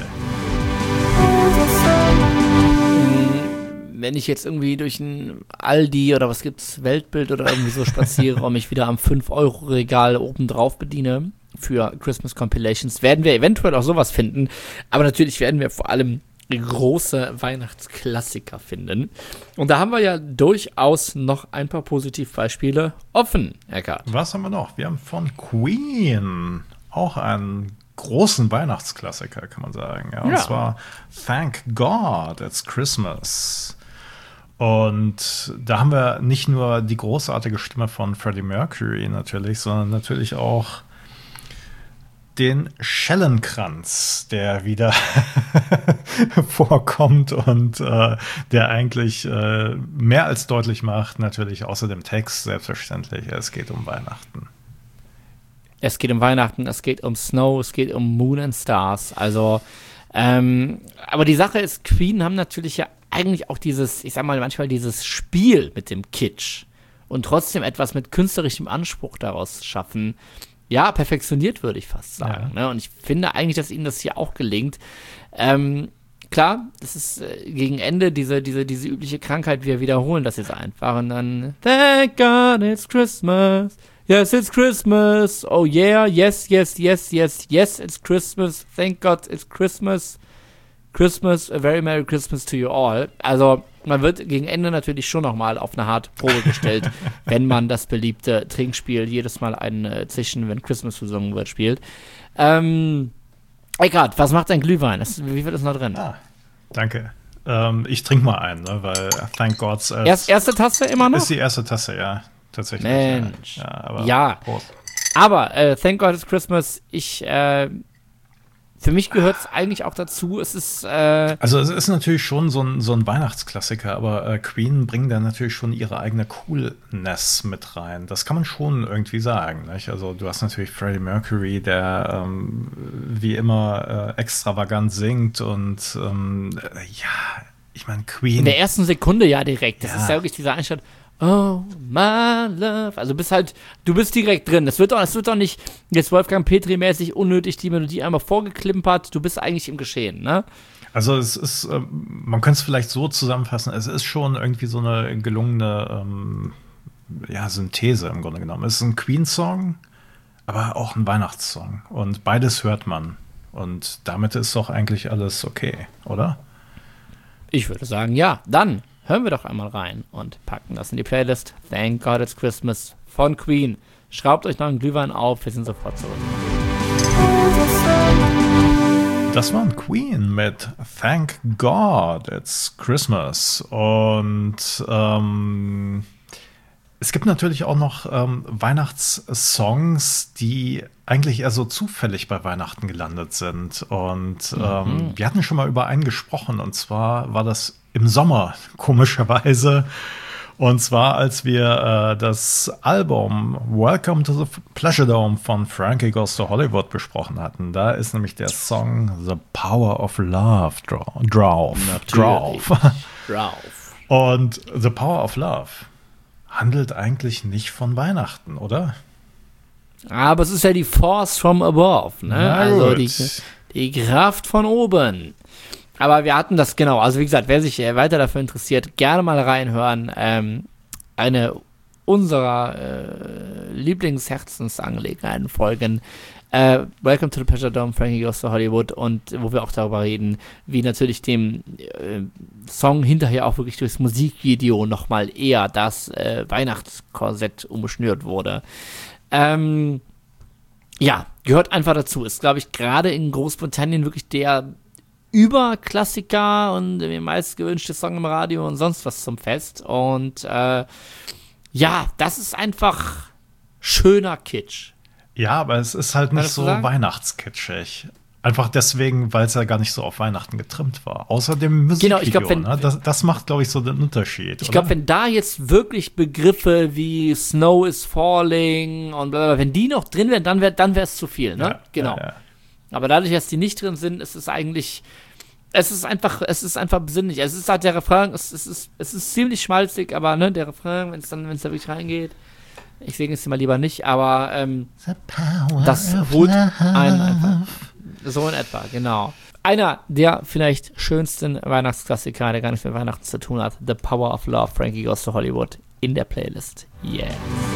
A: Wenn ich jetzt irgendwie durch ein Aldi oder was gibt's, Weltbild oder irgendwie so spaziere und mich wieder am 5-Euro-Regal oben drauf bediene für Christmas Compilations, werden wir eventuell auch sowas finden. Aber natürlich werden wir vor allem große Weihnachtsklassiker finden. Und da haben wir ja durchaus noch ein paar Positivbeispiele offen, Eckart.
B: Was haben wir noch? Wir haben von Queen auch einen großen Weihnachtsklassiker, kann man sagen. Ja, und zwar Thank God It's Christmas. Und da haben wir nicht nur die großartige Stimme von Freddie Mercury natürlich, sondern natürlich auch den Schellenkranz, der wieder vorkommt und der eigentlich mehr als deutlich macht, natürlich außer dem Text selbstverständlich, es geht um Weihnachten.
A: Es geht um Weihnachten, es geht um Snow, es geht um Moon and Stars. Also, aber die Sache ist, Queen haben natürlich ja eigentlich auch dieses, ich sag mal, manchmal dieses Spiel mit dem Kitsch und trotzdem etwas mit künstlerischem Anspruch daraus schaffen. Ja, perfektioniert, würde ich fast sagen. Ja. Ne? Und ich finde eigentlich, dass ihnen das hier auch gelingt. Klar, das ist gegen Ende diese übliche Krankheit, wir wiederholen das jetzt einfach. Und dann, Thank God it's Christmas. Yes, it's Christmas. Oh yeah, yes, yes, yes, yes, yes, it's Christmas. Thank God it's Christmas. Christmas, a very Merry Christmas to you all. Also, man wird gegen Ende natürlich schon nochmal auf eine harte Probe gestellt, wenn man das beliebte Trinkspiel jedes Mal ein Zischen, wenn Christmas gesungen wird, spielt. Eckart, was macht dein Glühwein? Wie viel ist noch drin?
B: Danke. Ich trinke mal einen, ne, weil Thank God's
A: erste Tasse immer noch?
B: Ist die erste Tasse, ja. Tatsächlich.
A: Mensch.
B: Ja.
A: Aber Thank God It's Christmas, für mich gehört es eigentlich auch dazu. Es ist
B: also es ist natürlich schon so ein Weihnachtsklassiker, aber Queen bringen da natürlich schon ihre eigene Coolness mit rein. Das kann man schon irgendwie sagen. Nicht? Also du hast natürlich Freddie Mercury, der wie immer extravagant singt und ich meine Queen.
A: In der ersten Sekunde ja direkt. Das ist ja wirklich dieser Einstand. Oh, my love. Also du bist direkt drin. Es wird doch nicht jetzt Wolfgang Petri-mäßig unnötig die Melodie einmal vorgeklimpert. Du bist eigentlich im Geschehen, ne?
B: Also es ist, man könnte es vielleicht so zusammenfassen, es ist schon irgendwie so eine gelungene Synthese im Grunde genommen. Es ist ein Queen-Song, aber auch ein Weihnachtssong. Und beides hört man. Und damit ist doch eigentlich alles okay, oder?
A: Ich würde sagen, ja. Dann hören wir doch einmal rein und packen das in die Playlist. Thank God It's Christmas von Queen. Schraubt euch noch einen Glühwein auf, wir sind sofort zurück.
B: Das waren Queen mit Thank God It's Christmas. Und es gibt natürlich auch noch Weihnachtssongs, die eigentlich eher so zufällig bei Weihnachten gelandet sind. Und wir hatten schon mal über einen gesprochen. Und zwar war das im Sommer, komischerweise. Und zwar, als wir das Album Welcome to the Pleasure Dome von Frankie Goes to Hollywood besprochen hatten. Da ist nämlich der Song The Power of Love drauf. Und The Power of Love handelt eigentlich nicht von Weihnachten, oder?
A: Aber es ist ja die Force from above, ne? Also die Kraft von oben. Aber wir hatten das, genau, also wie gesagt, wer sich weiter dafür interessiert, gerne mal reinhören. Eine unserer Lieblingsherzensangelegenheiten Folgen. Welcome to the Pleasure Dome, Frankie Goes to Hollywood, und wo wir auch darüber reden, wie natürlich dem Song hinterher auch wirklich durchs Musikvideo nochmal eher das Weihnachtskorsett umschnürt wurde. Ja, gehört einfach dazu. Ist, glaube ich, gerade in Großbritannien wirklich der Überklassiker und der meistgewünschte Song im Radio und sonst was zum Fest. Und ja, das ist einfach schöner Kitsch.
B: Ja, aber es ist halt nicht so weihnachtskitschig. Einfach deswegen, weil es ja gar nicht so auf Weihnachten getrimmt war. Außer dem Musikvideo. Genau, ich glaub, das macht, glaube ich, so den Unterschied.
A: Ich glaube, wenn da jetzt wirklich Begriffe wie Snow is Falling und blablabla, wenn die noch drin wären, dann wäre es zu viel, ne? Ja, genau. Ja. Aber dadurch, dass die nicht drin sind, ist es eigentlich, es ist einfach besinnlich. Es ist halt der Refrain, es ist ziemlich schmalzig, aber ne, der Refrain, wenn es da wirklich reingeht, ich singe es immer lieber nicht, aber das holt einen einfach. So in etwa, genau. Einer der vielleicht schönsten Weihnachtsklassiker, der gar nichts mit Weihnachten zu tun hat, The Power of Love, Frankie Goes to Hollywood, in der Playlist. Yes.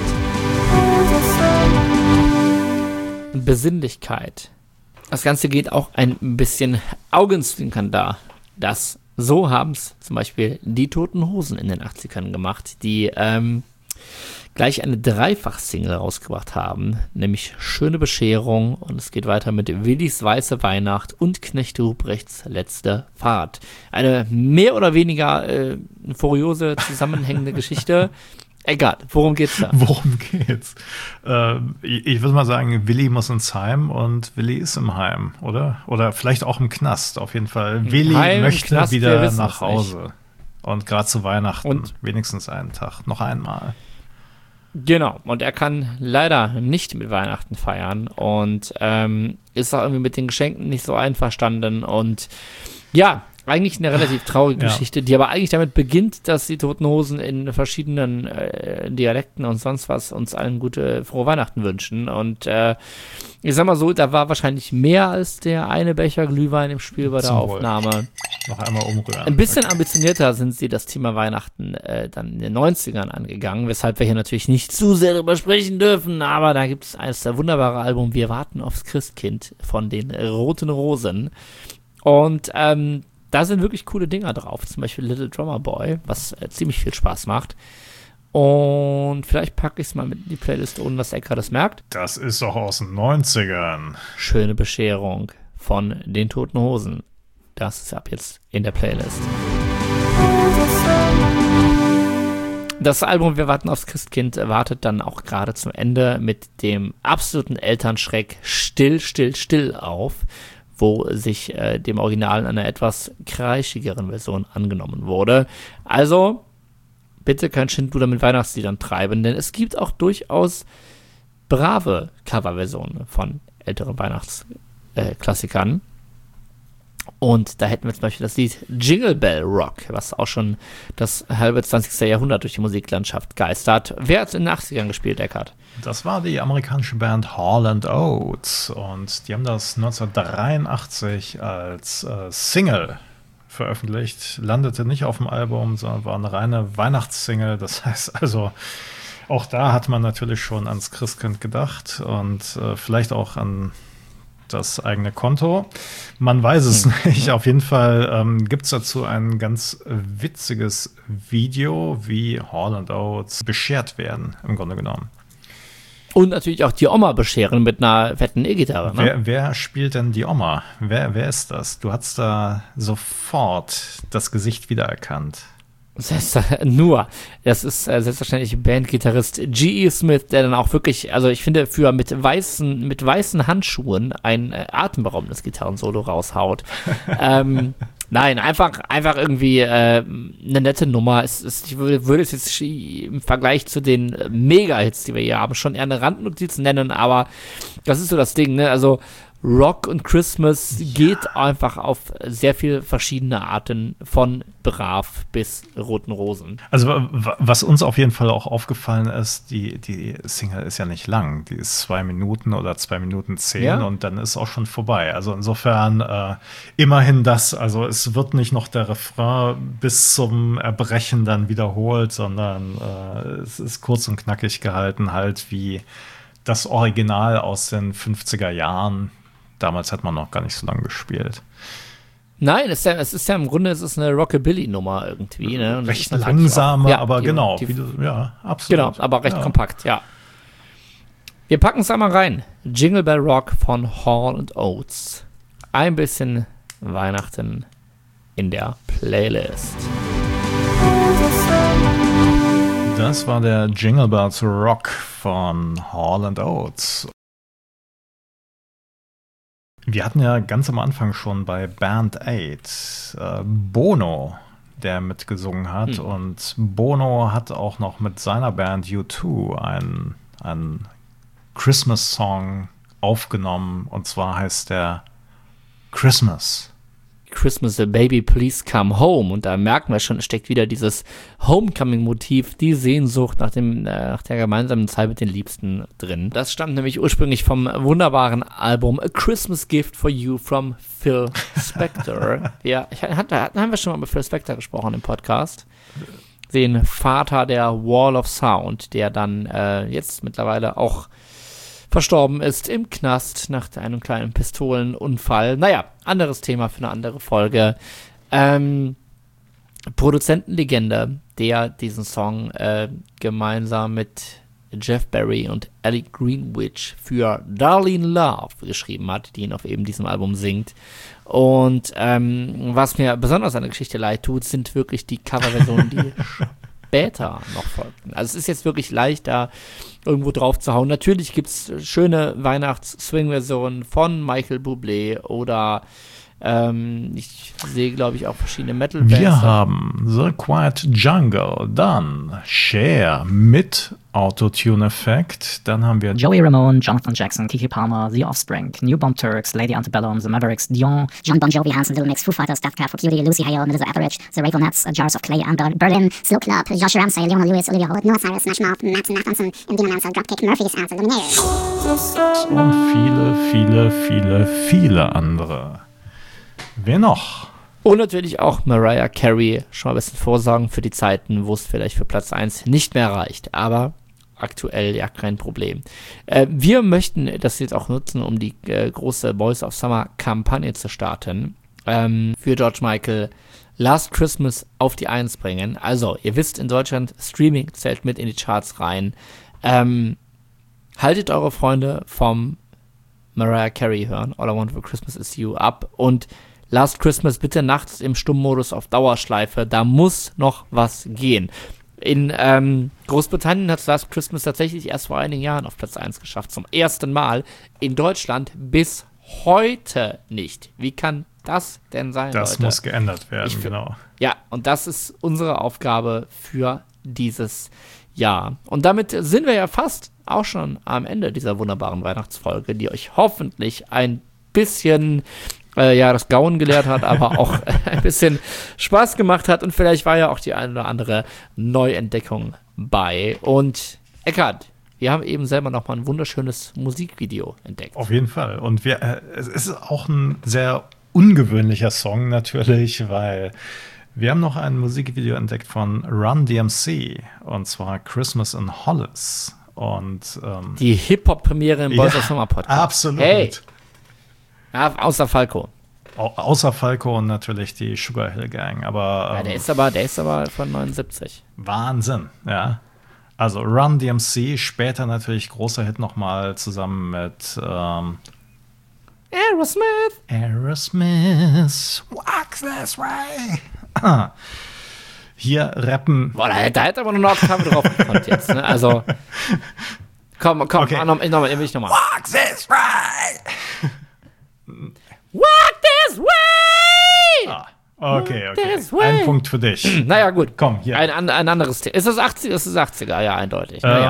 A: Besinnlichkeit. Das Ganze geht auch ein bisschen augenzwinkern da. So haben es zum Beispiel die Toten Hosen in den 80ern gemacht, die gleich eine Dreifach-Single rausgebracht haben, nämlich Schöne Bescherung, und es geht weiter mit Willis Weiße Weihnacht und Knecht Ruprechts Letzte Fahrt. Eine mehr oder weniger furiose, zusammenhängende Geschichte. Egal, worum geht's da?
B: Worum geht's? Ich würde mal sagen, Willi muss ins Heim und Willi ist im Heim, oder? Oder vielleicht auch im Knast, auf jeden Fall. Willi möchte Knast, wieder nach Hause. Nicht. Und gerade zu Weihnachten, und wenigstens einen Tag, noch einmal.
A: Genau, und er kann leider nicht mit Weihnachten feiern und ist auch irgendwie mit den Geschenken nicht so einverstanden und ja, eigentlich eine relativ traurige Geschichte, die aber eigentlich damit beginnt, dass die Toten Hosen in verschiedenen Dialekten und sonst was uns allen frohe Weihnachten wünschen. Und ich sag mal so, da war wahrscheinlich mehr als der eine Becher Glühwein im Spiel bei der Aufnahme.
B: Noch einmal umrühren.
A: Ein bisschen ambitionierter sind sie das Thema Weihnachten dann in den 90ern angegangen, weshalb wir hier natürlich nicht zu sehr darüber sprechen dürfen, aber da gibt es eines der wunderbare Album Wir warten aufs Christkind von den Roten Rosen. Und da sind wirklich coole Dinger drauf, zum Beispiel Little Drummer Boy, was ziemlich viel Spaß macht. Und vielleicht packe ich es mal mit in die Playlist, ohne dass er gerade das merkt.
B: Das ist doch aus den 90ern.
A: Schöne Bescherung von den Toten Hosen. Das ist ab jetzt in der Playlist. Das Album Wir warten aufs Christkind wartet dann auch gerade zum Ende mit dem absoluten Elternschreck Still, still, still auf, wo sich dem Original in einer etwas kreischigeren Version angenommen wurde. Also bitte kein Schindluder mit Weihnachtsliedern treiben, denn es gibt auch durchaus brave Coverversionen von älteren Weihnachtsklassikern. Und da hätten wir zum Beispiel das Lied Jingle Bell Rock, was auch schon das halbe 20. Jahrhundert durch die Musiklandschaft geistert. Wer hat es in den 80ern gespielt, Eckart?
B: Das war die amerikanische Band Hall & Oates und die haben das 1983 als Single veröffentlicht, landete nicht auf dem Album, sondern war eine reine Weihnachtssingle. Das heißt also, auch da hat man natürlich schon ans Christkind gedacht und vielleicht auch an das eigene Konto. Man weiß es nicht. Auf jeden Fall gibt es dazu ein ganz witziges Video, wie Hall & Oates beschert werden, im Grunde genommen.
A: Und natürlich auch die Oma bescheren mit einer fetten E-Gitarre. Ne?
B: Wer spielt denn die Oma? Wer ist das? Du hast da sofort das Gesicht wiedererkannt.
A: Das ist selbstverständlich Bandgitarrist G.E. Smith, der dann auch wirklich, also ich finde, mit weißen Handschuhen ein atemberaubendes Gitarrensolo raushaut. Nein, einfach irgendwie eine nette Nummer. Ich würde es jetzt im Vergleich zu den Mega-Hits, die wir hier haben, schon eher eine Randnotiz nennen, aber das ist so das Ding, ne? Also Rock und Christmas geht einfach auf sehr viele verschiedene Arten, von brav bis roten Rosen.
B: Also was uns auf jeden Fall auch aufgefallen ist, die Single ist ja nicht lang. Die ist 2 Minuten oder 2 Minuten 10 und dann ist auch schon vorbei. Also insofern immerhin das. Also es wird nicht noch der Refrain bis zum Erbrechen dann wiederholt, sondern es ist kurz und knackig gehalten, halt wie das Original aus den 50er Jahren. Damals hat man noch gar nicht so lange gespielt.
A: Nein, es ist ja im Grunde eine Rockabilly-Nummer irgendwie. Ne? Und
B: recht langsame,
A: auch,
B: aber genau. Absolut.
A: Genau, aber recht kompakt, ja. Wir packen es einmal rein. Jingle Bell Rock von Hall & Oates. Ein bisschen Weihnachten in der Playlist.
B: Das war der Jingle Bells Rock von Hall & Oates. Wir hatten ja ganz am Anfang schon bei Band Aid Bono, der mitgesungen hat. Und Bono hat auch noch mit seiner Band U2 einen Christmas-Song aufgenommen. Und zwar heißt der Christmas.
A: Christmas, a Baby, Please Come Home. Und da merken wir schon, es steckt wieder dieses Homecoming-Motiv, die Sehnsucht nach der gemeinsamen Zeit mit den Liebsten drin. Das stammt nämlich ursprünglich vom wunderbaren Album A Christmas Gift for You from Phil Spector. Haben wir schon mal mit Phil Spector gesprochen im Podcast. Den Vater der Wall of Sound, der dann jetzt mittlerweile auch verstorben ist im Knast nach einem kleinen Pistolenunfall. Naja, anderes Thema für eine andere Folge. Produzentenlegende, der diesen Song gemeinsam mit Jeff Barry und Ellie Greenwich für Darlene Love geschrieben hat, die ihn auf eben diesem Album singt. Und was mir besonders an der Geschichte leid tut, sind wirklich die Coverversionen, die später noch folgten. Also es ist jetzt wirklich leicht, da irgendwo drauf zu hauen. Natürlich gibt es schöne Weihnachts-Swing-Versionen von Michael Bublé oder ich sehe, glaube ich, auch verschiedene Metal-Bands.
B: Wir haben The Quiet Jungle, dann Cher mit Autotune-Effekt, dann haben wir
C: Joey Ramone, Jonathan Jackson, Keke Palmer, The Offspring, New Bomb Turks, Lady Antebellum, The Mavericks, Dion, John Bon Jovi, Hanson, Little Mix, Foo Fighters, Death Cab for Cutie, Lucy Hale, Middle Etheridge, The Raveonettes, Jars of Clay and Berlin, Slow Club, Josh Ramsay, Leona Lewis, Olivia Holt, Noah Cyrus, Smash Mouth, Matt Nathanson, Indina Mansell, Dropkick, Murphys, Ansel, Luminaires.
B: Und viele andere. Wer noch?
A: Und natürlich auch Mariah Carey, schon mal ein bisschen vorsorgen für die Zeiten, wo es vielleicht für Platz 1 nicht mehr reicht. Aber aktuell ja kein Problem. Wir möchten das jetzt auch nutzen, um die große Boys of Summer Kampagne zu starten. Für George Michael Last Christmas auf die 1 bringen. Also, ihr wisst, in Deutschland Streaming zählt mit in die Charts rein. Haltet eure Freunde vom Mariah Carey hören. All I Want for Christmas is You ab. Und Last Christmas bitte nachts im Stummmodus auf Dauerschleife. Da muss noch was gehen. In Großbritannien hat Last Christmas tatsächlich erst vor einigen Jahren auf Platz 1 geschafft. Zum ersten Mal. In Deutschland bis heute nicht. Wie kann das denn sein,
B: Das
A: Leute?
B: muss geändert werden, genau.
A: Ja, und das ist unsere Aufgabe für dieses Jahr. Und damit sind wir ja fast auch schon am Ende dieser wunderbaren Weihnachtsfolge, die euch hoffentlich ein bisschen das Gauen gelehrt hat, aber auch ein bisschen Spaß gemacht hat und vielleicht war ja auch die eine oder andere Neuentdeckung bei. Und Eckart, wir haben eben selber noch mal ein wunderschönes Musikvideo entdeckt.
B: Auf jeden Fall. Und es ist auch ein sehr ungewöhnlicher Song natürlich, weil wir haben noch ein Musikvideo entdeckt von Run DMC und zwar Christmas in Hollis. Und
A: die Hip-Hop-Premiere im Boys of Summer Podcast.
B: Absolut.
A: Hey. Ja, außer Falco.
B: Außer Falco und natürlich die Sugar Hill Gang. Aber,
A: Ja, der ist aber von 79.
B: Wahnsinn, ja. Also Run DMC, später natürlich großer Hit nochmal zusammen mit Aerosmith, walks this way. Hier rappen.
A: Boah, da hätte aber nur eine Oktave drauf gekonnt jetzt, ne? Also, komm,
B: Okay.
A: will ich nochmal.
B: Walk this way.
A: Walk this way!
B: Okay.
A: This way.
B: Ein Punkt für dich.
A: Naja, gut.
B: Komm, hier.
A: Ein anderes Thema. Ist das 80er? Das ist 80er, ja, eindeutig. Naja.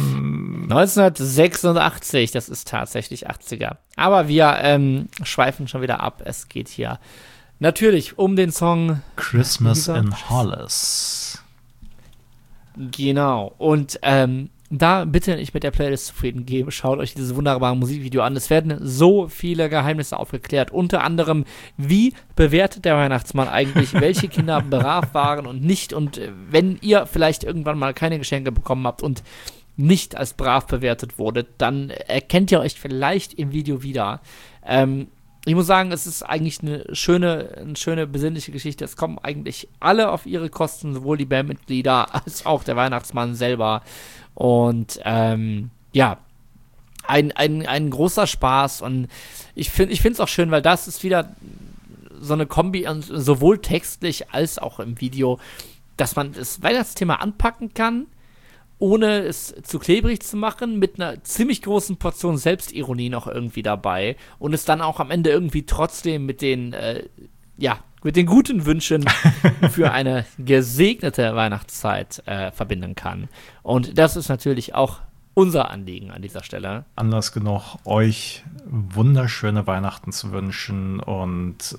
A: 1986, das ist tatsächlich 80er. Aber wir schweifen schon wieder ab. Es geht hier natürlich um den Song
B: Christmas in Hollis.
A: Genau. Und da bitte nicht mit der Playlist zufrieden geben. Schaut euch dieses wunderbare Musikvideo an. Es werden so viele Geheimnisse aufgeklärt. Unter anderem, wie bewertet der Weihnachtsmann eigentlich, welche Kinder brav waren und nicht. Und wenn ihr vielleicht irgendwann mal keine Geschenke bekommen habt und nicht als brav bewertet wurdet, dann erkennt ihr euch vielleicht im Video wieder. Ich muss sagen, es ist eigentlich eine schöne, besinnliche Geschichte. Es kommen eigentlich alle auf ihre Kosten, sowohl die Bandmitglieder als auch der Weihnachtsmann selber. Und ja, ein großer Spaß. Und ich finde es auch schön, weil das ist wieder so eine Kombi, sowohl textlich als auch im Video, dass man das Weihnachtsthema anpacken kann, ohne es zu klebrig zu machen, mit einer ziemlich großen Portion Selbstironie noch irgendwie dabei und es dann auch am Ende irgendwie trotzdem mit den guten Wünschen für eine gesegnete Weihnachtszeit verbinden kann. Und das ist natürlich auch unser Anliegen an dieser Stelle.
B: Anlass genug, euch wunderschöne Weihnachten zu wünschen und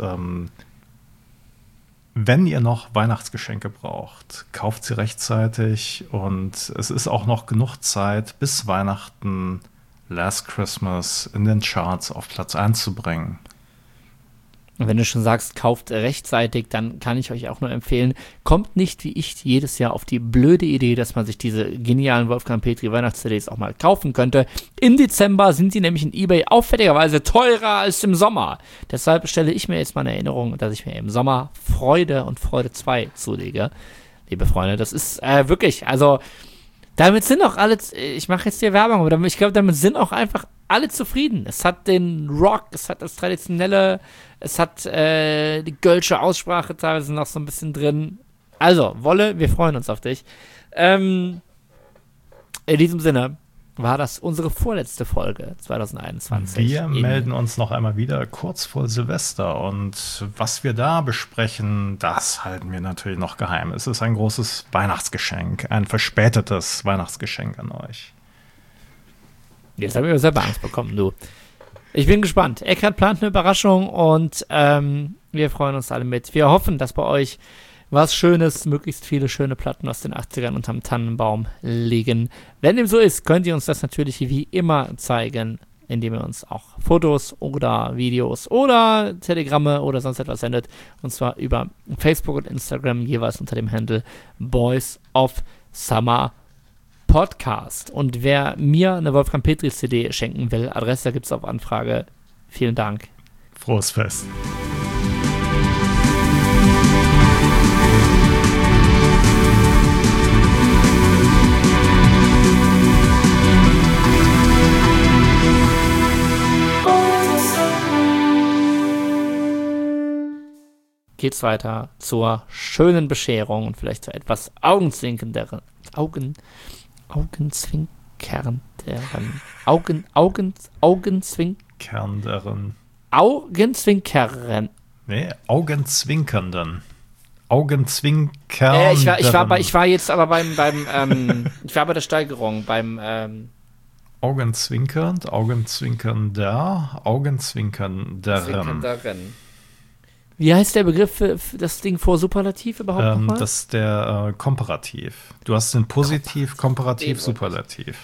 B: wenn ihr noch Weihnachtsgeschenke braucht, kauft sie rechtzeitig und es ist auch noch genug Zeit, bis Weihnachten Last Christmas in den Charts auf Platz 1 zu bringen.
A: Und wenn du schon sagst, kauft rechtzeitig, dann kann ich euch auch nur empfehlen, kommt nicht wie ich jedes Jahr auf die blöde Idee, dass man sich diese genialen Wolfgang Petri Weihnachts-CDs auch mal kaufen könnte. Im Dezember sind die nämlich in eBay auffälligerweise teurer als im Sommer. Deshalb stelle ich mir jetzt mal in Erinnerung, dass ich mir im Sommer Freude und Freude 2 zulege. Liebe Freunde, das ist wirklich, also damit sind auch alle, ich mache jetzt hier Werbung, aber ich glaube, damit sind auch einfach alle zufrieden. Es hat den Rock, es hat das Traditionelle, es hat die Gölsche Aussprache teilweise noch so ein bisschen drin. Also, Wolle, wir freuen uns auf dich. In diesem Sinne war das unsere vorletzte Folge 2021.
B: Wir melden uns noch einmal wieder kurz vor Silvester und was wir da besprechen, das halten wir natürlich noch geheim. Es ist ein großes Weihnachtsgeschenk, ein verspätetes Weihnachtsgeschenk an euch.
A: Jetzt habe ich selber Angst bekommen, du. Ich bin gespannt. Eckhardt plant eine Überraschung und wir freuen uns alle mit. Wir hoffen, dass bei euch was Schönes, möglichst viele schöne Platten aus den 80ern unterm Tannenbaum liegen. Wenn dem so ist, könnt ihr uns das natürlich wie immer zeigen, indem ihr uns auch Fotos oder Videos oder Telegramme oder sonst etwas sendet. Und zwar über Facebook und Instagram, jeweils unter dem Handle Boys of Summer Podcast. Und wer mir eine Wolfgang Petri CD schenken will, Adresse gibt es auf Anfrage. Vielen Dank.
B: Frohes Fest.
A: Geht's weiter zur schönen Bescherung und vielleicht zu etwas augenzwinkernderem. Augenzwinkernderen. Augenzwinkern.
B: Nee, Augenzwinkernden. Augenzwinkernden.
A: Ich war jetzt aber ich war bei der Steigerung,
B: Augenzwinkernd, Augenzwinkernder, Augenzwinkernderem.
A: Wie heißt der Begriff für das Ding vor Superlativ überhaupt nochmal?
B: Das ist der Komparativ. Du hast den Positiv, Komparativ, Superlativ.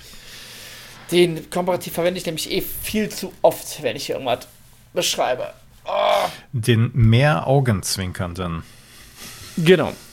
A: Den Komparativ verwende ich nämlich viel zu oft, wenn ich irgendwas beschreibe. Oh.
B: Den mehr Augenzwinkernden.
A: Genau.